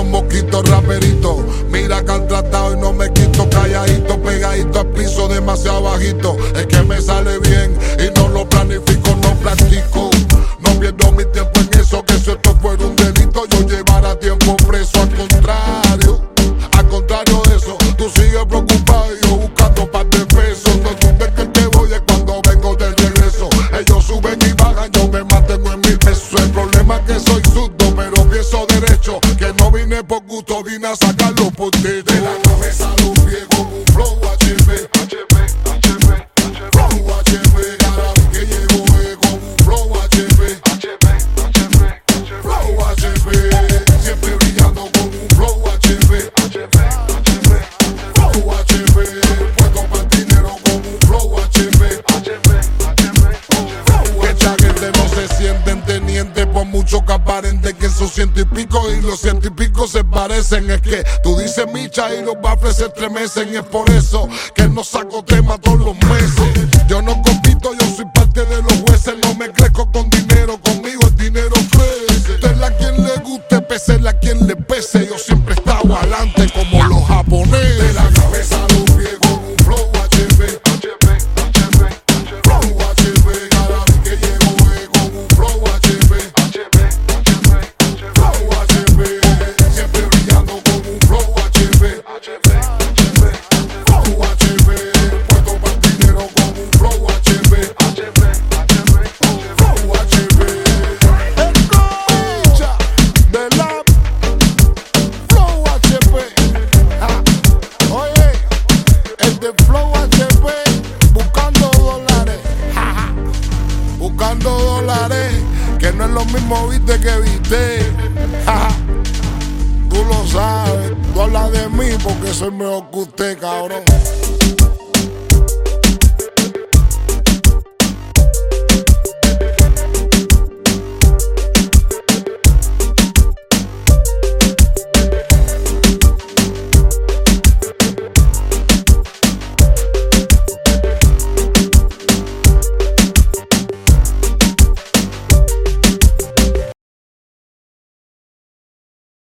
los mosquitos raperitos. Mira que han tratado y no me quito, calladito, pegadito al piso, demasiado bajito. Es que me sale bien y no lo planifico, no practico. No pierdo mi tiempo en eso, que si esto fuera un delito yo llevara tiempo preso. Al contrario de eso, tú sigues preocupado y yo buscando par de pesos. No dudes que te voy es cuando vengo de regreso. Ellos suben y bajan, yo me mantengo en mi peso. El problema es que soy zurdo, pero pienso derecho. Que no vine por gusto, vine a sacarlo por ti. De la cabeza a los pies con un flow HB. Flow HB, cada vez que llego con un flow HB. Flow HB, siempre brillando con un flow HB. Flow HB, puedo más dinero con un flow HB. Esta gente no se sienten tenientes por mucho que aparenten que son 100 y pico y los 100 y pico se parecen. Es que tú dices micha y los baffles se estremecen. Y es por eso que no saco tema todos los meses. Yo no compito, yo soy parte de los jueces. No me crezco con dinero, conmigo el dinero crece. Usted a quien le guste, pese a quien le pese. Yo siempre he estado adelante como los japoneses. De la cabeza a los pies con un flow HB. Flow HB, cada vez que llego con un flow HB. Flow HB, siempre brillando con un flow HB. Flow HB, puesto para el dinero con un flow HB. Flow HB, escucha de la Flow HB. Oye, el de Flow HB buscando dólares. Buscando dólares, que no es lo mismo viste que viste. Tú lo sabes, tú hablas de mí porque soy mejor que usted, cabrón.